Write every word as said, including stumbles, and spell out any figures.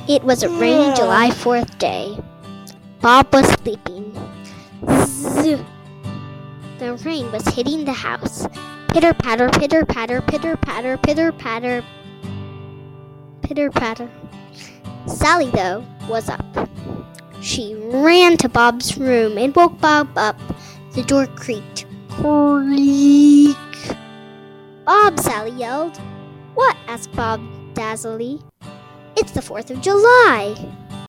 It was a rainy July fourth day. Bob was sleeping. Zzz. The rain was hitting the house. Pitter patter, pitter patter, pitter patter, pitter patter, pitter patter. Sally, though, was up. She ran to Bob's room and woke Bob up. The door creaked. Creak. Bob, Sally yelled. What? Asked Bob dazzledly. It's the fourth of July.